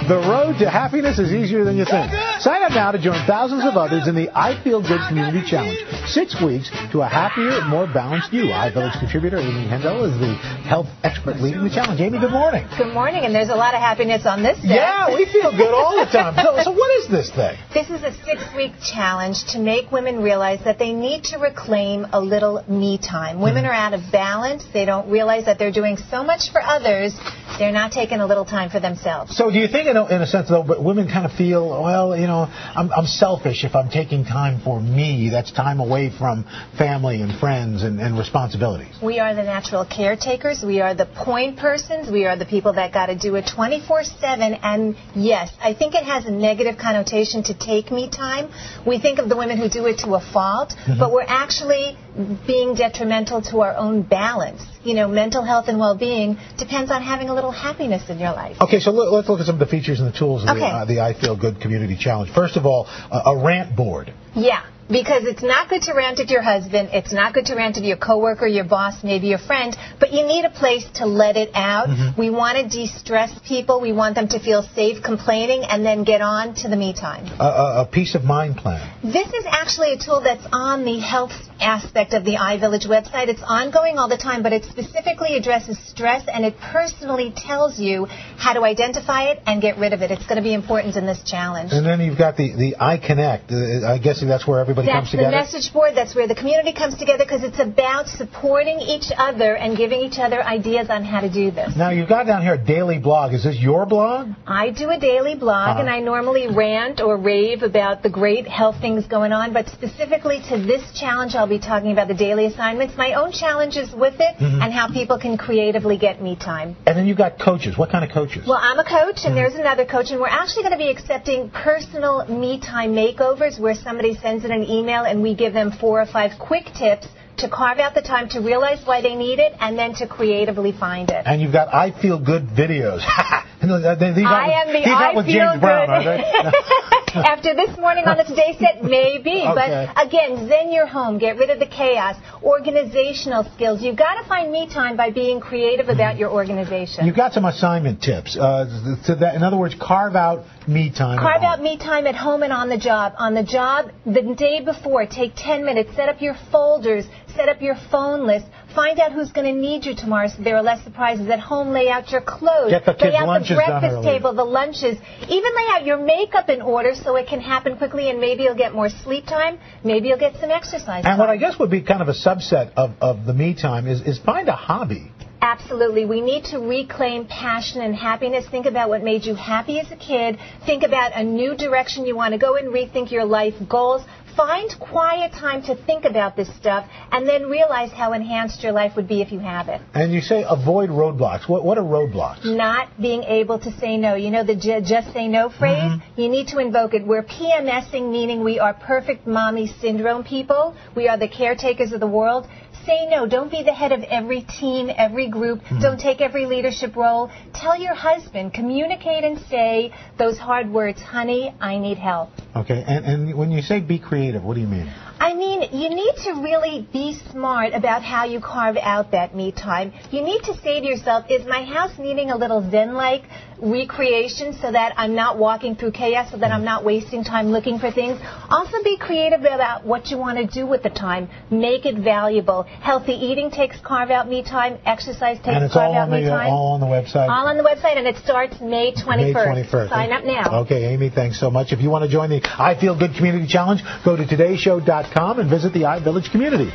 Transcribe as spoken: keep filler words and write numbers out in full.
The road to happiness is easier than you think. Sign up now to join thousands of others in the I Feel Good Community Challenge. Six weeks to a happier, more balanced you. iVillage contributor Amy Hendel is the health expert leading the challenge. Amy, good morning. Good morning, and there's a lot of happiness on this day. Yeah, we feel good all the time. So, so what is this thing? This is a six-week challenge to make women realize that they need to reclaim a little me time. Women mm-hmm. are out of balance. They don't realize that they're doing so much for others, they're not taking a little time for themselves. So do you think, in a, in a sense, though, but women kind of feel, well, you know, I'm, I'm selfish if I'm taking time for me. That's time away from family and friends and, and responsibilities. We are the natural caretakers. We are the point persons. We are the people that got to do it twenty-four seven. And, yes, I think it has a negative connotation to take me time. We think of the women who do it to a fault, mm-hmm. but we're actually being detrimental to our own balance. You know, mental health and well-being depends on having a little happiness in your life. Okay, so let's look at some of the features and the tools of okay. the, uh, the I Feel Good Community Challenge. First of all, uh, a rant board. Yeah. Because it's not good to rant at your husband, it's not good to rant at your coworker, your boss, maybe your friend, but you need a place to let it out. Mm-hmm. We want to de-stress people. We want them to feel safe complaining and then get on to the me time. A, a, a peace of mind plan. This is actually a tool that's on the health aspect of the iVillage website. It's ongoing all the time, but it specifically addresses stress, and it personally tells you how to identify it and get rid of it. It's going to be important in this challenge. And then you've got the, the iConnect. Uh, I guess that's where everybody That's comes together? That's the message board. That's where the community comes together, because it's about supporting each other and giving each other ideas on how to do this. Now, you've got down here a daily blog. Is this your blog? I do a daily blog, uh-huh. and I normally rant or rave about the great health things going on, but specifically to this challenge, I'll be talking about the daily assignments, my own challenges with it, mm-hmm. and how people can creatively get me time. And then you've got coaches. What kind of coaches? Well, I'm a coach, and mm-hmm. there's another coach, and we're actually going to be accepting personal me time makeovers where somebody sends in an email and we give them four or five quick tips to carve out the time to realize why they need it and then to creatively find it. And you've got I Feel Good videos. these I am the these I with Feel James Good. Brown, are they? After this morning on the Today Set, maybe. Okay. But again, zen your home. Get rid of the chaos. Organizational skills. You've got to find me time by being creative about your organization. You've got some assignment tips. Uh, to that, in other words, carve out me time. Carve out me time at home and on the job. On the job, the day before, take ten minutes. Set up your folders. Set up your phone list. Find out who's going to need you tomorrow so there are less surprises. At home, lay out your clothes. Get the kids' lay out lunches the breakfast done table, the lunches. Even lay out your makeup in order so it can happen quickly, and maybe you'll get more sleep time. Maybe you'll get some exercise time. And what I guess would be kind of a subset of, of the me time is, is find a hobby. Absolutely. We need to reclaim passion and happiness. Think about what made you happy as a kid. Think about a new direction you want to go in. Rethink your life goals. Find quiet time to think about this stuff, and then realize how enhanced your life would be if you have it. And you say avoid roadblocks. What, what are roadblocks? Not being able to say no. You know the j- just say no phrase? Mm-hmm. You need to invoke it. We're PMSing, meaning we are perfect mommy syndrome people. We are the caretakers of the world. Say no. Don't be the head of every team, every group. Mm-hmm. Don't take every leadership role. Tell your husband. Communicate and say those hard words. Honey, I need help. Okay. And, and when you say be creative, what do you mean? I mean, you need to really be smart about how you carve out that me time. You need to say to yourself, is my house needing a little Zen-like recreation so that I'm not walking through chaos, so that I'm not wasting time looking for things? Also be creative about what you want to do with the time. Make it valuable. Healthy eating takes carve out me time. Exercise takes and it's carve all out on the, me time. Uh, all on the website? All on the website, and it starts May twenty-first. May twenty-first. Sign up now. Okay, Amy, thanks so much. If you want to join the I Feel Good Community Challenge, go to today show dot com and visit the iVillage community.